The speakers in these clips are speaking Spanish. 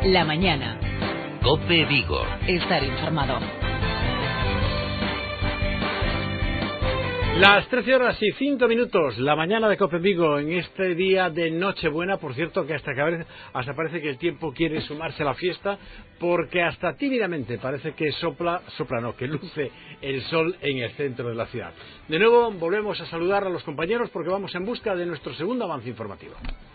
La mañana. COPE Vigo. Estar informado. Las 13:05, la mañana de COPE Vigo, en este día de Nochebuena. Por cierto, que hasta parece que el tiempo quiere sumarse a la fiesta, porque hasta tímidamente parece que que luce el sol en el centro de la ciudad. De nuevo volvemos a saludar a los compañeros porque vamos en busca de nuestro segundo avance informativo.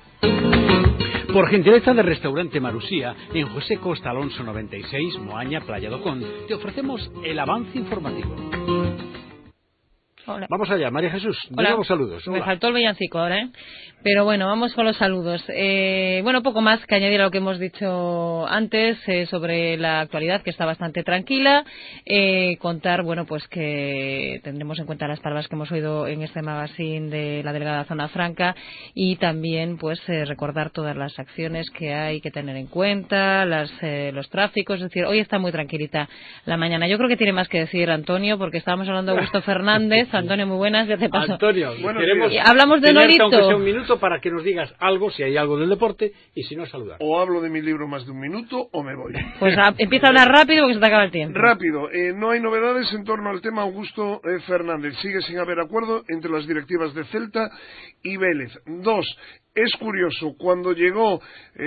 Por gentileza del restaurante Marusía, en José Costa Alonso 96, Moaña, Playa do Conde, te ofrecemos el avance informativo. Hola. Vamos allá, María Jesús, damos saludos. Hola. Me faltó el villancico ahora, ¿eh? Pero bueno, vamos con los saludos. Bueno, poco más que añadir a lo que hemos dicho antes sobre la actualidad, que está bastante tranquila. Contar, bueno, pues que tendremos en cuenta las palabras que hemos oído en este magazine de la delegada Zona Franca y también, pues, recordar todas las acciones que hay que tener en cuenta, los tráficos. Es decir, hoy está muy tranquilita la mañana. Yo creo que tiene más que decir Antonio, porque estábamos hablando de Augusto Fernández. Antonio, muy buenas, ya te paso. Antonio, queremos hablamos de Nolito. Aunque sea un minuto para que nos digas algo, si hay algo del deporte, y si no, saludar. O hablo de mi libro más de un minuto o me voy. Pues empieza a hablar rápido porque se te acaba el tiempo. Rápido, no hay novedades en torno al tema Augusto Fernández. Sigue sin haber acuerdo entre las directivas de Celta y Vélez. 2. Es curioso, cuando llegó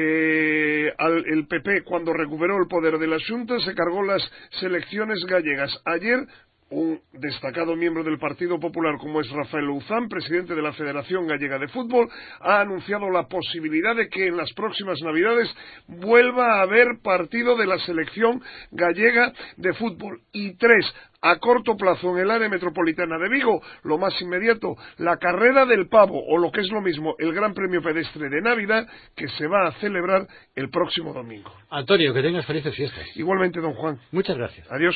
el PP, cuando recuperó el poder de la Xunta, se cargó las selecciones gallegas. Ayer, un destacado miembro del Partido Popular como es Rafael Louzán, presidente de la Federación Gallega de Fútbol, ha anunciado la posibilidad de que en las próximas Navidades vuelva a haber partido de la selección gallega de fútbol. Y 3, a corto plazo en el área metropolitana de Vigo, lo más inmediato, la carrera del pavo, o lo que es lo mismo, el Gran Premio Pedestre de Navidad, que se va a celebrar el próximo domingo. Antonio, que tengas felices fiestas. Igualmente, don Juan. Muchas gracias. Adiós.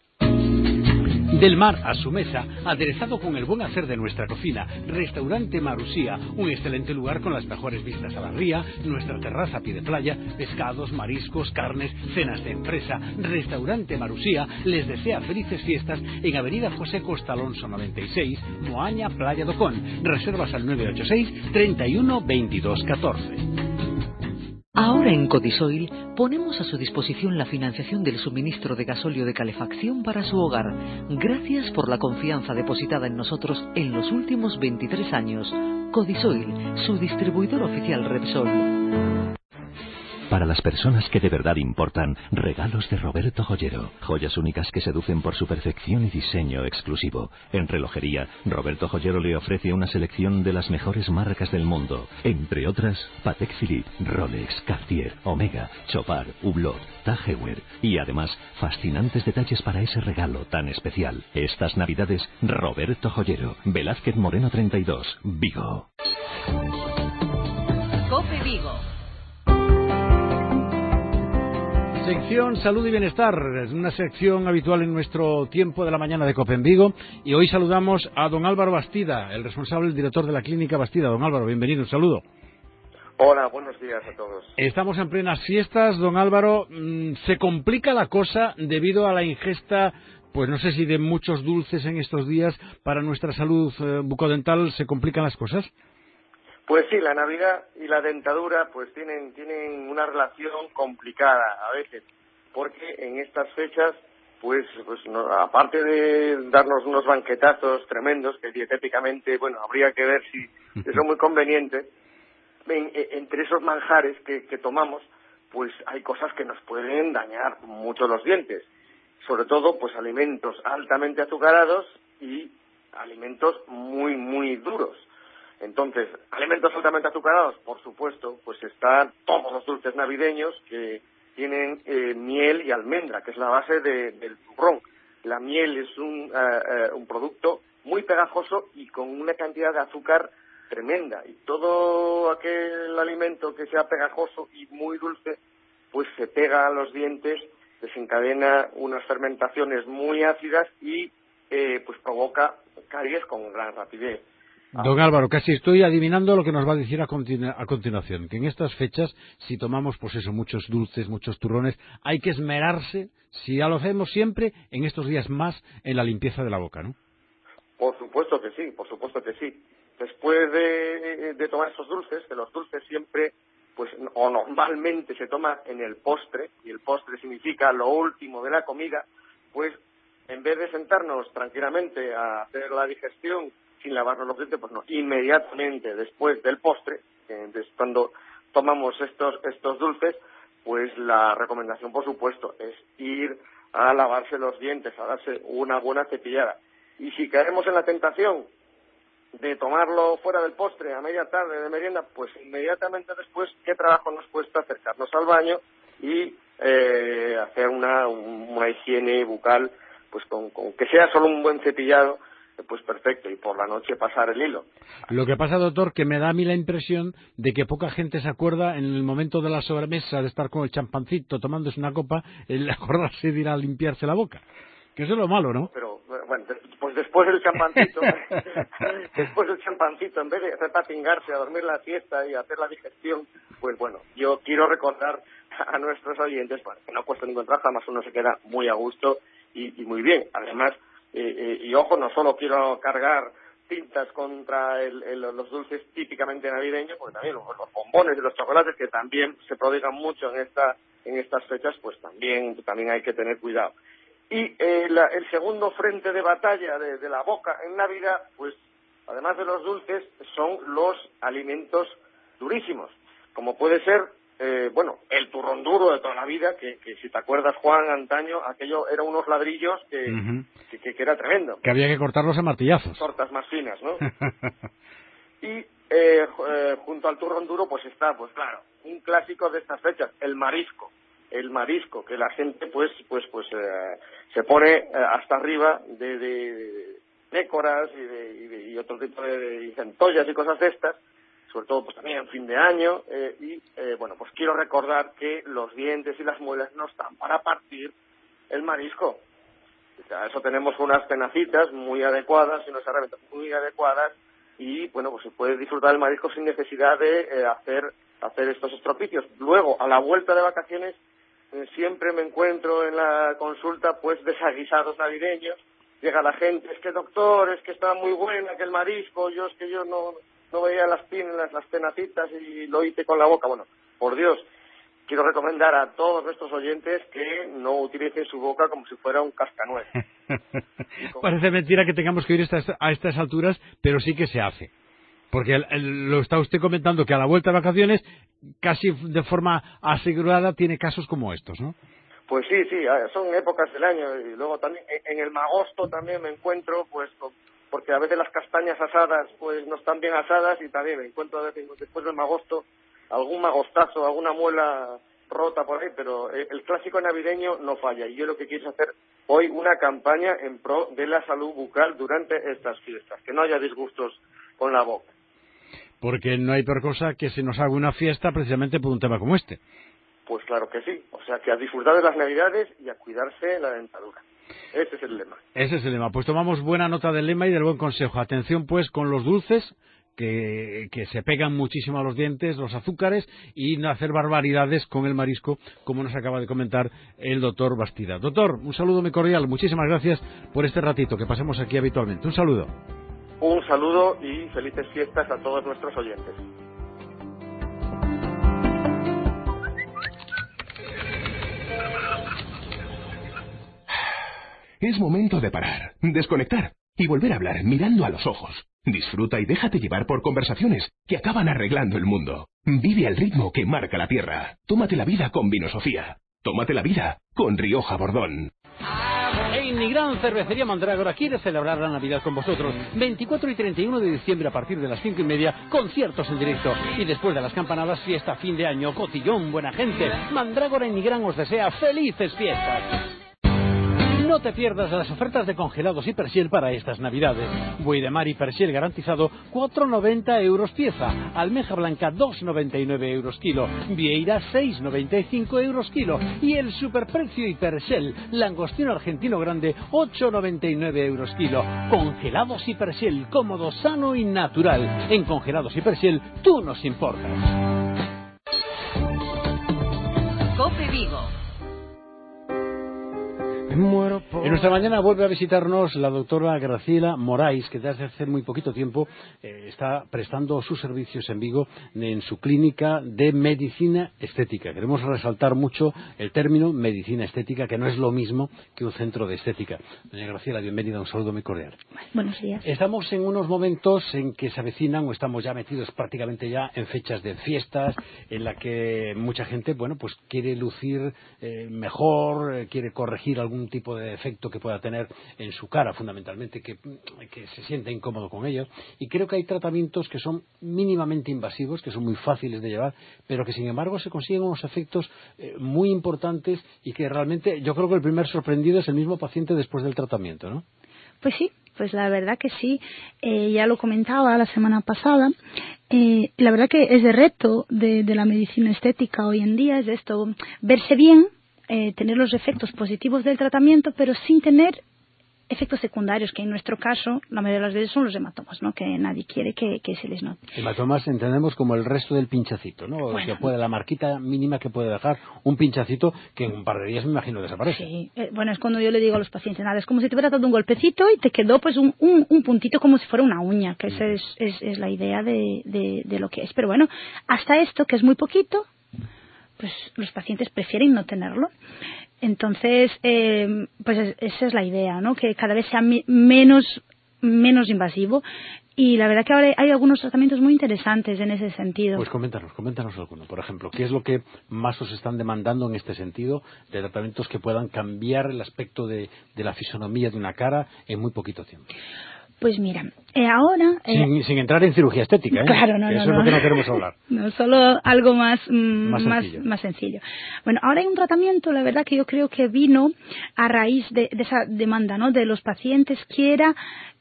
Del mar a su mesa, aderezado con el buen hacer de nuestra cocina, Restaurante Marusía, un excelente lugar con las mejores vistas a la ría, nuestra terraza a pie de playa, pescados, mariscos, carnes, cenas de empresa. Restaurante Marusía les desea felices fiestas en Avenida José Costa Alonso 96, Moaña, Playa do Conde. Reservas al 986 31 22 14. Ahora en Codisoil ponemos a su disposición la financiación del suministro de gasóleo de calefacción para su hogar. Gracias por la confianza depositada en nosotros en los últimos 23 años. Codisoil, su distribuidor oficial Repsol. Para las personas que de verdad importan, regalos de Roberto Joyero. Joyas únicas que seducen por su perfección y diseño exclusivo. En relojería, Roberto Joyero le ofrece una selección de las mejores marcas del mundo. Entre otras, Patek Philippe, Rolex, Cartier, Omega, Chopard, Hublot, Tag Heuer. Y además, fascinantes detalles para ese regalo tan especial. Estas Navidades, Roberto Joyero. Velázquez Moreno 32, Vigo. COPE Vigo. Sección Salud y Bienestar, es una sección habitual en nuestro tiempo de la mañana de COPE en Vigo, y hoy saludamos a don Álvaro Bastida, el responsable, el director de la Clínica Bastida. Don Álvaro, bienvenido, un saludo. Hola, buenos días a todos. Estamos en plenas fiestas, don Álvaro. ¿Se complica la cosa debido a la ingesta, pues no sé si de muchos dulces en estos días, para nuestra salud bucodental? ¿Se complican las cosas? Pues sí, la Navidad y la dentadura pues tienen una relación complicada a veces, porque en estas fechas pues no, aparte de darnos unos banquetazos tremendos que dietéticamente, bueno, habría que ver si son muy convenientes, entre esos manjares que tomamos, pues hay cosas que nos pueden dañar mucho los dientes, sobre todo pues alimentos altamente azucarados y alimentos muy, muy duros. Entonces, alimentos altamente azucarados, por supuesto, pues están todos los dulces navideños que tienen miel y almendra, que es la base del turrón. La miel es un producto muy pegajoso y con una cantidad de azúcar tremenda. Y todo aquel alimento que sea pegajoso y muy dulce, pues se pega a los dientes, desencadena unas fermentaciones muy ácidas y pues provoca caries con gran rapidez. Don Álvaro, casi estoy adivinando lo que nos va a decir a continuación, que en estas fechas, si tomamos, pues eso, muchos dulces, muchos turrones, hay que esmerarse, si ya lo hacemos siempre, en estos días más, en la limpieza de la boca, ¿no? Por supuesto que sí, por supuesto que sí. Después de tomar esos dulces, que los dulces siempre pues o normalmente se toma en el postre, y el postre significa lo último de la comida, pues en vez de sentarnos tranquilamente a hacer la digestión sin lavarnos los dientes, pues no, inmediatamente después del postre, cuando tomamos estos dulces, pues la recomendación, por supuesto, es ir a lavarse los dientes, a darse una buena cepillada. Y si caemos en la tentación de tomarlo fuera del postre a media tarde de merienda, pues inmediatamente después, ¿qué trabajo nos cuesta acercarnos al baño y hacer una higiene bucal, pues con que sea solo un buen cepillado, pues perfecto, y por la noche pasar el hilo? Lo que pasa, doctor, que me da a mí la impresión de que poca gente se acuerda en el momento de la sobremesa de estar con el champancito tomándose una copa, el acordarse de ir a limpiarse la boca. Que eso es lo malo, ¿no? Pero, bueno, pues después del champancito, en vez de repatingarse a dormir la siesta y hacer la digestión, pues bueno, yo quiero recordar a nuestros oyentes, bueno, que no cuesta ningún trabajo, además uno se queda muy a gusto y muy bien. Además, y ojo, no solo quiero cargar tintas contra los dulces típicamente navideños, porque también los bombones y los chocolates, que también se prodigan mucho en estas fechas, pues también hay que tener cuidado. Y el segundo frente de batalla de la boca en Navidad, pues además de los dulces, son los alimentos durísimos, como puede ser, el turrón duro de toda la vida, que si te acuerdas, Juan, antaño, aquello eran unos ladrillos que era tremendo. Que había que cortarlos a martillazos. Tortas más finas, ¿no? Y junto al turrón duro, pues está, pues claro, un clásico de estas fechas, el marisco, que la gente pues se pone hasta arriba de nécoras y otro tipo de centollas y cosas de estas, sobre todo pues también en fin de año, pues quiero recordar que los dientes y las muelas no están para partir el marisco. O sea, eso tenemos unas tenacitas muy adecuadas y unas herramientas muy adecuadas, y bueno, pues se puede disfrutar del marisco sin necesidad de hacer estos estropicios. Luego, a la vuelta de vacaciones, siempre me encuentro en la consulta pues desaguisados navideños. Llega la gente, es que doctor, es que estaba muy buena, que el marisco, yo no veía las tenacitas y lo hice con la boca. Bueno, por Dios, quiero recomendar a todos nuestros oyentes que no utilicen su boca como si fuera un cascanueces. Parece mentira que tengamos que ir a estas alturas, pero sí que se hace. Porque lo está usted comentando, que a la vuelta de vacaciones, casi de forma asegurada, tiene casos como estos, ¿no? Pues sí, son épocas del año. Y luego también en el magosto también me encuentro, pues, porque a veces las castañas asadas pues no están bien asadas, y también me encuentro a veces, después del magosto, algún magostazo, alguna muela rota por ahí, pero el clásico navideño no falla. Y yo lo que quiero es hacer hoy una campaña en pro de la salud bucal durante estas fiestas, que no haya disgustos con la boca. Porque no hay peor cosa que se nos haga una fiesta precisamente por un tema como este. Pues claro que sí, o sea que a disfrutar de las Navidades y a cuidarse la dentadura. Ese es el lema. Ese es el lema. Pues tomamos buena nota del lema y del buen consejo. Atención pues con los dulces, que se pegan muchísimo a los dientes, los azúcares, y no hacer barbaridades con el marisco, como nos acaba de comentar el doctor Bastida. Doctor, un saludo muy cordial, muchísimas gracias por este ratito que pasamos aquí habitualmente. Un saludo. Un saludo y felices fiestas a todos nuestros oyentes. Es momento de parar, desconectar y volver a hablar mirando a los ojos. Disfruta y déjate llevar por conversaciones que acaban arreglando el mundo. Vive al ritmo que marca la tierra. Tómate la vida con Vino Sofía. Tómate la vida con Rioja Bordón. En Nigrán Cervecería Mandrágora quiere celebrar la Navidad con vosotros. 24 y 31 de diciembre a partir de las 5:30, conciertos en directo. Y después de las campanadas, fiesta fin de año, cotillón, buena gente. Mandrágora en Nigrán os desea felices fiestas. No te pierdas las ofertas de congelados y persiel para estas Navidades. Buey de mar y persiel garantizado, 4,90 euros pieza. Almeja blanca, 2,99 euros kilo. Vieira, 6,95 euros kilo. Y el superprecio y persiel, langostino argentino grande, 8,99 euros kilo. Congelados y persiel, cómodo, sano y natural. En Congelados y Persiel, tú nos importas. COPE Vigo. En nuestra mañana vuelve a visitarnos la doctora Graciela Morais, que desde hace muy poquito tiempo está prestando sus servicios en Vigo en su clínica de medicina estética. Queremos resaltar mucho el término medicina estética, que no es lo mismo que un centro de estética. Doña Graciela, bienvenida, un saludo muy cordial. Buenos días. Estamos en unos momentos en que se avecinan, o estamos ya metidos prácticamente ya en fechas de fiestas, en la que mucha gente, bueno, pues quiere lucir mejor, quiere corregir algún tipo de defecto que pueda tener en su cara, fundamentalmente, que se sienta incómodo con ello. Y creo que hay tratamientos que son mínimamente invasivos, que son muy fáciles de llevar, pero que sin embargo se consiguen unos efectos muy importantes y que realmente yo creo que el primer sorprendido es el mismo paciente después del tratamiento, ¿no? Pues sí, pues la verdad que sí. Ya lo comentaba la semana pasada. La verdad que es el reto de la medicina estética hoy en día, es esto, verse bien, tener los efectos positivos del tratamiento, pero sin tener efectos secundarios, que en nuestro caso la mayoría de las veces son los hematomas, ¿no? Que nadie quiere que se les note. Hematomas entendemos como el resto del pinchacito, ¿no? Bueno, que puede, la marquita mínima que puede dejar un pinchacito que en un par de días me imagino desaparece. Sí, bueno, es cuando yo le digo a los pacientes, nada, es como si te hubiera dado un golpecito y te quedó pues un puntito como si fuera una uña, que esa es la idea de lo que es. Pero bueno, hasta esto, que es muy poquito, pues los pacientes prefieren no tenerlo. Entonces, pues esa es la idea, ¿no? Que cada vez sea menos invasivo. Y la verdad que ahora hay algunos tratamientos muy interesantes en ese sentido. Pues coméntanos alguno. Por ejemplo, ¿qué es lo que más os están demandando en este sentido de tratamientos que puedan cambiar el aspecto de la fisonomía de una cara en muy poquito tiempo? Pues mira, ahora... Sin entrar en cirugía estética, ¿eh? Claro, no, eso es lo que no queremos hablar. No, solo algo más sencillo. Bueno, ahora hay un tratamiento, la verdad que yo creo que vino a raíz de esa demanda, ¿no? De los pacientes que era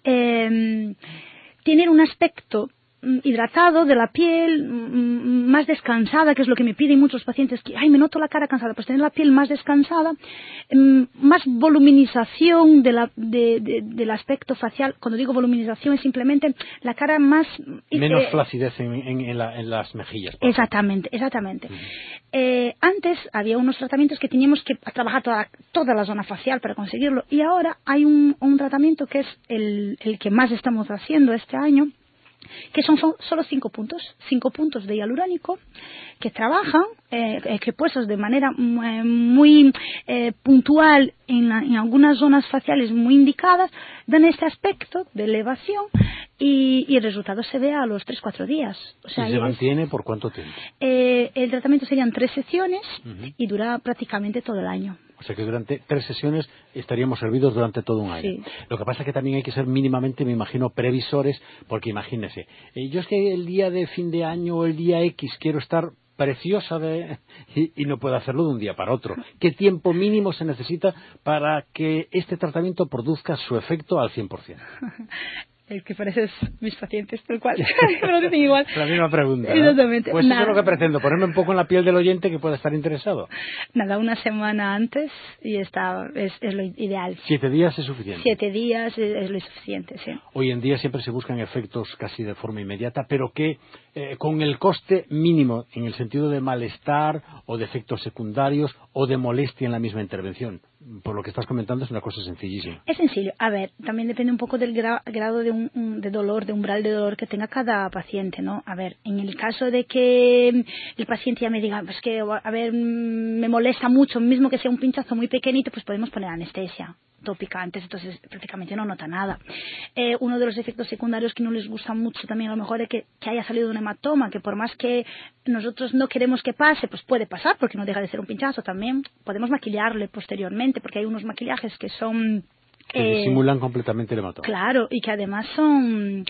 tener un aspecto hidratado de la piel, más descansada, que es lo que me piden muchos pacientes, que me noto la cara cansada, pues tener la piel más descansada, más voluminización del aspecto facial. Cuando digo voluminización es simplemente la cara más... menos flacidez en las mejillas. Exactamente. Antes había unos tratamientos que teníamos que trabajar toda la zona facial para conseguirlo, y ahora hay un tratamiento que es el que más estamos haciendo este año, que son solo 5 puntos de hialurónico que trabajan, que puestos de manera muy puntual en algunas zonas faciales muy indicadas, dan este aspecto de elevación y el resultado se ve a los 3-4 días. O sea, ¿y se mantiene por cuánto tiempo? El tratamiento serían 3 sesiones y dura prácticamente todo el año. O sea que durante 3 sesiones estaríamos servidos durante todo un año. Sí. Lo que pasa es que también hay que ser mínimamente, me imagino, previsores, porque imagínese, yo es que el día de fin de año o el día X quiero estar preciosa y no puedo hacerlo de un día para otro. ¿Qué tiempo mínimo se necesita para que este tratamiento produzca su efecto al 100%? El que pareces mis pacientes, tal cual. Me lo dicen igual. La misma pregunta, ¿no? Exactamente. Pues eso es lo que pretendo, ponerme un poco en la piel del oyente que pueda estar interesado. Nada, una semana antes y es lo ideal. 7 días es suficiente. 7 días es lo suficiente, sí. Hoy en día siempre se buscan efectos casi de forma inmediata, pero que con el coste mínimo, en el sentido de malestar o de efectos secundarios o de molestia en la misma intervención. Por lo que estás comentando es una cosa sencillísima. Es sencillo. A ver, también depende un poco del grado de dolor, de umbral de dolor que tenga cada paciente, ¿no? A ver, en el caso de que el paciente ya me diga, pues que, a ver, me molesta mucho, mismo que sea un pinchazo muy pequeñito, pues podemos poner anestesia tópica antes, entonces prácticamente no nota nada. Uno de los efectos secundarios que no les gusta mucho también a lo mejor es que haya salido un hematoma, que por más que nosotros no queremos que pase, pues puede pasar porque no deja de ser un pinchazo. También podemos maquillarle posteriormente, porque hay unos maquillajes que son... que disimulan completamente el hematoma. Claro, y que además son...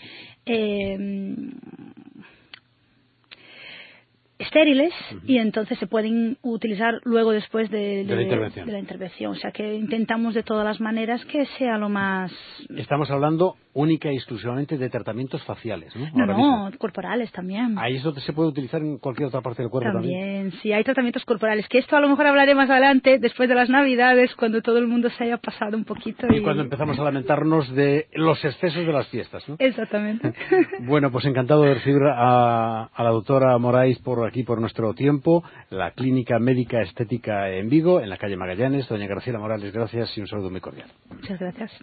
estériles y entonces se pueden utilizar luego después de la intervención. O sea que intentamos de todas las maneras que sea lo más... Estamos hablando única y exclusivamente de tratamientos faciales, ¿no? No, corporales también. Ahí eso se puede utilizar en cualquier otra parte del cuerpo también. Sí, hay tratamientos corporales, que esto a lo mejor hablaré más adelante, después de las Navidades, cuando todo el mundo se haya pasado un poquito. Y cuando empezamos a lamentarnos de los excesos de las fiestas, ¿no? Exactamente. Bueno, pues encantado de recibir a la doctora Morais por aquí, por nuestro tiempo, la Clínica Médica Estética en Vigo, en la calle Magallanes. Doña Graciela Morales, gracias y un saludo muy cordial. Muchas gracias.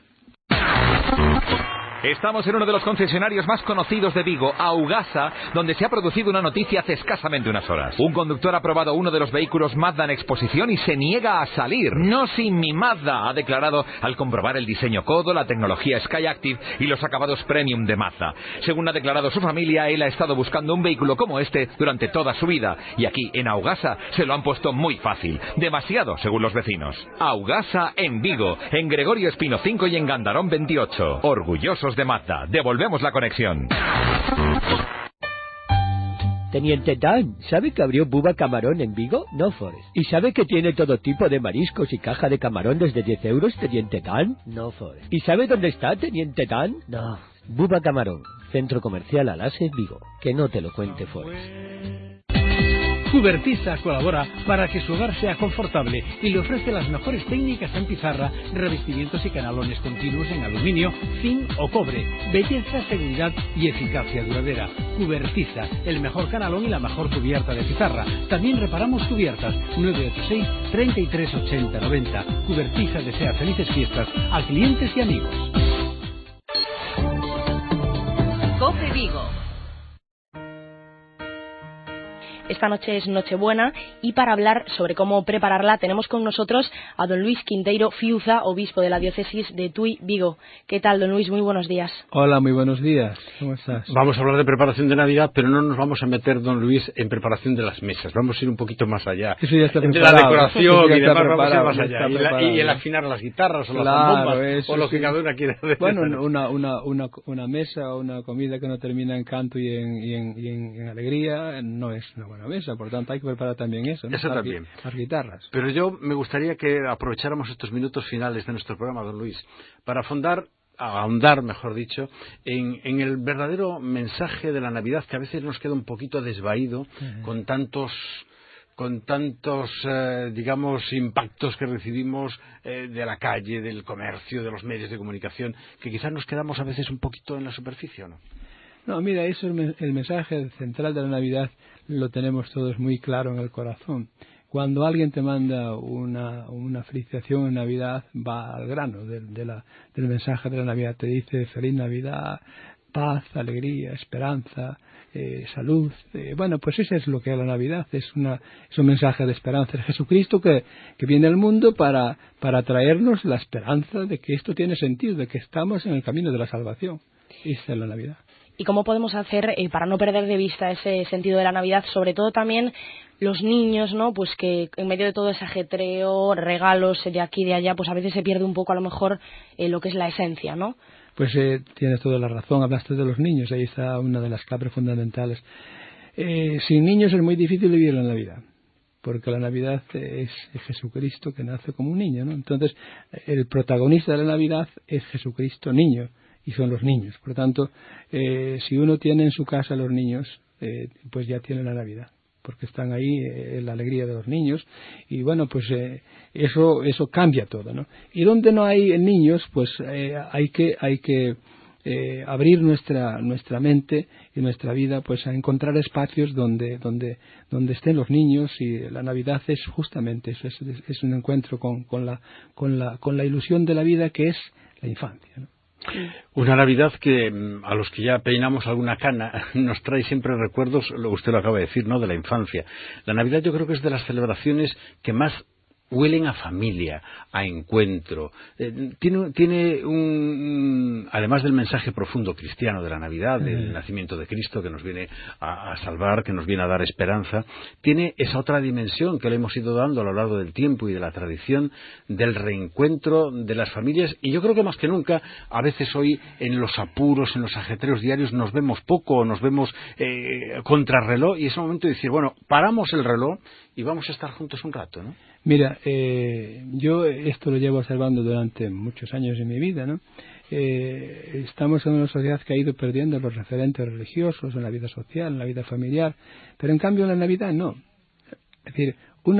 Estamos en uno de los concesionarios más conocidos de Vigo, Augasa, donde se ha producido una noticia hace escasamente unas horas. Un conductor ha probado uno de los vehículos Mazda en exposición y se niega a salir. No sin mi Mazda, ha declarado al comprobar el diseño Codo, la tecnología Skyactiv y los acabados premium de Mazda. Según ha declarado su familia, él ha estado buscando un vehículo como este durante toda su vida. Y aquí, en Augasa, se lo han puesto muy fácil. Demasiado, según los vecinos. Augasa en Vigo, en Gregorio Espino 5 y en Gandarón 28. Orgullosos de Mazda. Devolvemos la conexión. Teniente Dan, ¿sabe que abrió Buba Camarón en Vigo? No, Forest. ¿Y sabe que tiene todo tipo de mariscos y caja de camarón desde 10 euros, Teniente Dan? No, Forest. ¿Y sabe dónde está, Teniente Dan? No. Buba Camarón, Centro Comercial Alase, Vigo. Que no te lo cuente, Forest. Cubertiza colabora para que su hogar sea confortable y le ofrece las mejores técnicas en pizarra, revestimientos y canalones continuos en aluminio, zinc o cobre, belleza, seguridad y eficacia duradera. Cubertiza, el mejor canalón y la mejor cubierta de pizarra. También reparamos cubiertas. 986 33 80 90. Cubertiza desea felices fiestas a clientes y amigos. COPE Vigo. Esta noche es Nochebuena y para hablar sobre cómo prepararla tenemos con nosotros a don Luis Quinteiro Fiuza, obispo de la diócesis de Tui, Vigo. ¿Qué tal, don Luis? Muy buenos días. Hola, muy buenos días. ¿Cómo estás? Vamos a hablar de preparación de Navidad, pero no nos vamos a meter, don Luis, en preparación de las mesas. Vamos a ir un poquito más allá. Eso ya está de la decoración y demás, vamos a ir más allá. Y el afinar las guitarras o las zambombas o lo que cada una quiera hacer. Bueno, una mesa o una comida que no termina en canto y en alegría no es una buena mesa, por tanto hay que preparar también eso, ¿no? Eso también. Las guitarras. Pero yo me gustaría que aprovecháramos estos minutos finales de nuestro programa, don Luis, para ahondar, mejor dicho, en el verdadero mensaje de la Navidad, que a veces nos queda un poquito desvaído con tantos digamos, impactos que recibimos de la calle, del comercio, de los medios de comunicación, que quizás nos quedamos a veces un poquito en la superficie, ¿no? No, mira, eso es el mensaje central de la Navidad, lo tenemos todos muy claro en el corazón. Cuando alguien te manda una felicitación en Navidad, va al grano del mensaje de la Navidad. Te dice feliz Navidad, paz, alegría, esperanza, salud. Bueno, pues eso es lo que es la Navidad, es un mensaje de esperanza. Es Jesucristo que viene al mundo para traernos la esperanza de que esto tiene sentido, de que estamos en el camino de la salvación. Esa es la Navidad. ¿Y cómo podemos hacer para no perder de vista ese sentido de la Navidad? Sobre todo también los niños, ¿no? Pues que en medio de todo ese ajetreo, regalos de aquí y de allá, pues a veces se pierde un poco a lo mejor lo que es la esencia, ¿no? Pues tienes toda la razón, hablaste de los niños, ahí está una de las claves fundamentales. Sin niños es muy difícil vivir la Navidad, porque la Navidad es Jesucristo que nace como un niño, ¿no? Entonces, el protagonista de la Navidad es Jesucristo niño, y son los niños. Por lo tanto, si uno tiene en su casa a los niños, pues ya tiene la Navidad, porque están ahí la alegría de los niños, y bueno, pues eso cambia todo, ¿no? Y donde no hay niños, pues hay que abrir nuestra mente y nuestra vida, pues a encontrar espacios donde estén los niños, y la Navidad es justamente eso, es un encuentro con la ilusión de la vida, que es la infancia, ¿no? Una Navidad que a los que ya peinamos alguna cana nos trae siempre recuerdos, usted lo acaba de decir, ¿no?, de la infancia. La Navidad yo creo que es de las celebraciones que más huelen a familia, a encuentro. Tiene además del mensaje profundo cristiano de la Navidad, del nacimiento de Cristo que nos viene a salvar, que nos viene a dar esperanza, tiene esa otra dimensión que le hemos ido dando a lo largo del tiempo y de la tradición, del reencuentro de las familias, y yo creo que más que nunca, a veces hoy en los apuros, en los ajetreos diarios, nos vemos poco, nos vemos contrarreloj, y es el momento de decir, bueno, paramos el reloj y vamos a estar juntos un rato, ¿no? Mira, yo esto lo llevo observando durante muchos años de mi vida, ¿no? estamos en una sociedad que ha ido perdiendo los referentes religiosos en la vida social, en la vida familiar, pero en cambio en la Navidad no. Es decir,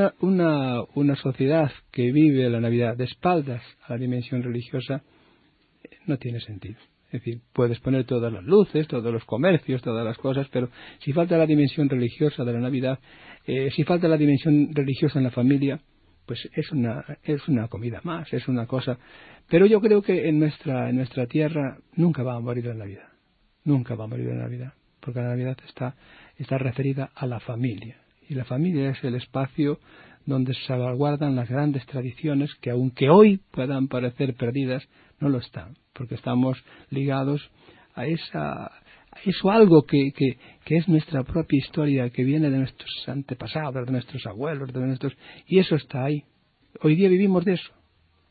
una sociedad que vive la Navidad de espaldas a la dimensión religiosa no tiene sentido. Es decir, puedes poner todas las luces, todos los comercios, todas las cosas, pero si falta la dimensión religiosa de la Navidad, si falta la dimensión religiosa en la familia, pues es una comida más, es una cosa. Pero yo creo que en nuestra tierra nunca va a morir la Navidad. Nunca va a morir la Navidad, porque la Navidad está referida a la familia. Y la familia es el espacio donde se salvaguardan las grandes tradiciones que, aunque hoy puedan parecer perdidas, no lo están, porque estamos ligados a eso algo que es nuestra propia historia, que viene de nuestros antepasados, de nuestros abuelos, y eso está ahí. Hoy día vivimos de eso.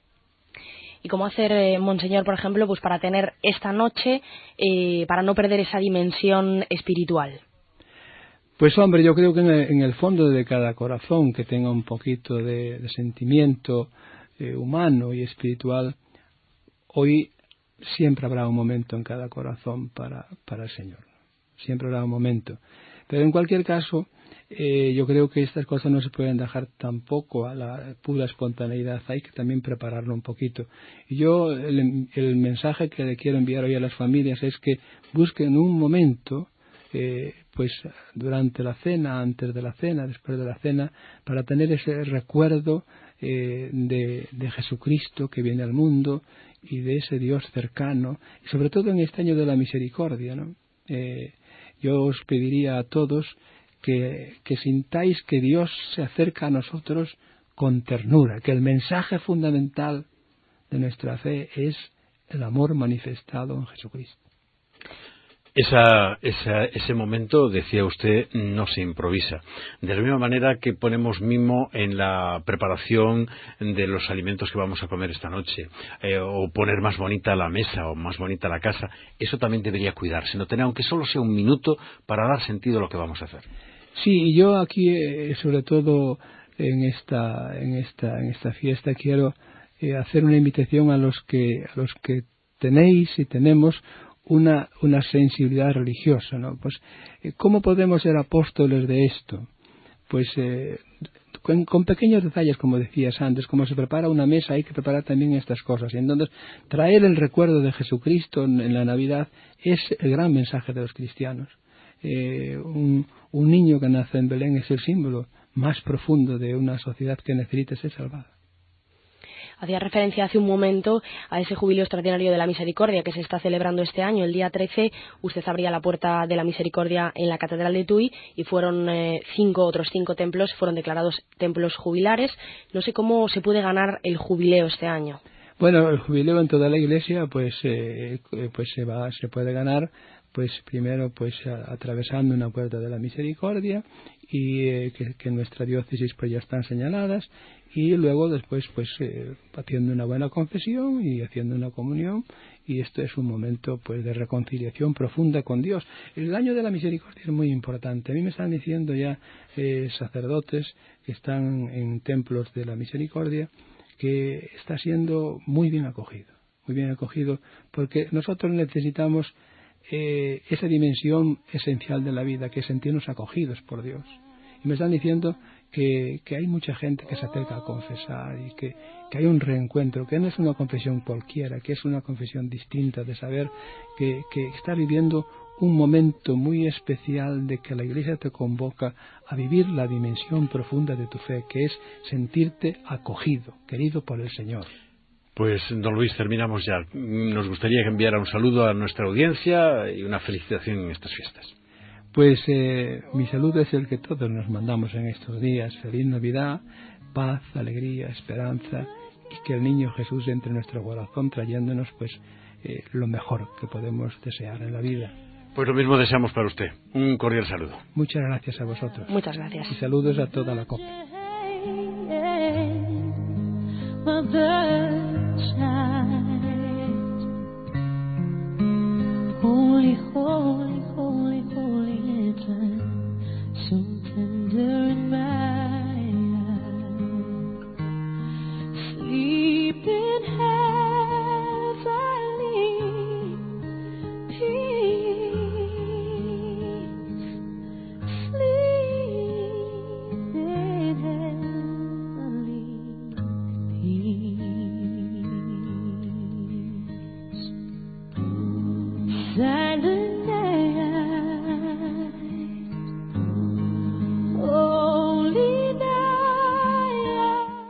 ¿Y cómo hacer, monseñor, por ejemplo, pues para tener esta noche, para no perder esa dimensión espiritual? Pues hombre, yo creo que en el fondo de cada corazón que tenga un poquito de sentimiento humano y espiritual, hoy siempre habrá un momento en cada corazón para el Señor. Siempre habrá un momento. Pero en cualquier caso, yo creo que estas cosas no se pueden dejar tampoco a la pura espontaneidad. Hay que también prepararlo un poquito. Y yo el mensaje que le quiero enviar hoy a las familias es que busquen un momento, pues durante la cena, antes de la cena, después de la cena, para tener ese recuerdo de Jesucristo que viene al mundo y de ese Dios cercano, y sobre todo en este año de la misericordia, ¿no? Yo os pediría a todos que sintáis que Dios se acerca a nosotros con ternura, que el mensaje fundamental de nuestra fe es el amor manifestado en Jesucristo. Ese momento, decía usted, no se improvisa. De la misma manera que ponemos mimo en la preparación de los alimentos que vamos a comer esta noche, o poner más bonita la mesa o más bonita la casa, eso también debería cuidarse, no tener, aunque solo sea un minuto, para dar sentido a lo que vamos a hacer. Sí, y yo aquí, sobre todo en esta fiesta, quiero hacer una invitación a los que tenéis y tenemos una sensibilidad religiosa, ¿no? Pues, ¿cómo podemos ser apóstoles de esto? Pues con pequeños detalles, como decías antes, como se prepara una mesa, hay que preparar también estas cosas. Y entonces, traer el recuerdo de Jesucristo en la Navidad es el gran mensaje de los cristianos. Un niño que nace en Belén es el símbolo más profundo de una sociedad que necesita ser salvada. Hacía referencia hace un momento a ese jubileo extraordinario de la Misericordia que se está celebrando este año. El día 13 usted abría la puerta de la Misericordia en la Catedral de Tui y fueron otros cinco templos fueron declarados templos jubilares. No sé cómo se puede ganar el jubileo este año. Bueno, el jubileo en toda la Iglesia se puede ganar, pues primero pues atravesando una puerta de la Misericordia y que en nuestra diócesis pues ya están señaladas, y luego después pues haciendo una buena confesión y haciendo una comunión, y esto es un momento pues de reconciliación profunda con Dios. El año de la misericordia es muy importante. A mí me están diciendo ya sacerdotes que están en templos de la misericordia que está siendo muy bien acogido, porque nosotros necesitamos esa dimensión esencial de la vida, que es sentirnos acogidos por Dios. Y me están diciendo que hay mucha gente que se acerca a confesar y que hay un reencuentro, que no es una confesión cualquiera, que es una confesión distinta, de saber que está viviendo un momento muy especial, de que la Iglesia te convoca a vivir la dimensión profunda de tu fe, que es sentirte acogido, querido por el Señor. Pues, don Luis, terminamos ya. Nos gustaría que enviara un saludo a nuestra audiencia y una felicitación en estas fiestas. Pues mi saludo es el que todos nos mandamos en estos días. Feliz Navidad, paz, alegría, esperanza, y que el niño Jesús entre en nuestro corazón trayéndonos pues lo mejor que podemos desear en la vida. Pues lo mismo deseamos para usted. Un cordial saludo. Muchas gracias a vosotros. Muchas gracias. Y saludos a toda la COPE. Holy, holy, holy, holy, it's so tender in my eyes. Sleep in heavenly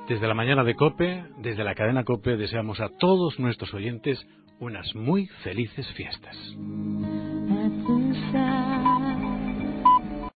Desde la mañana de COPE, desde la cadena COPE, deseamos a todos nuestros oyentes unas muy felices fiestas.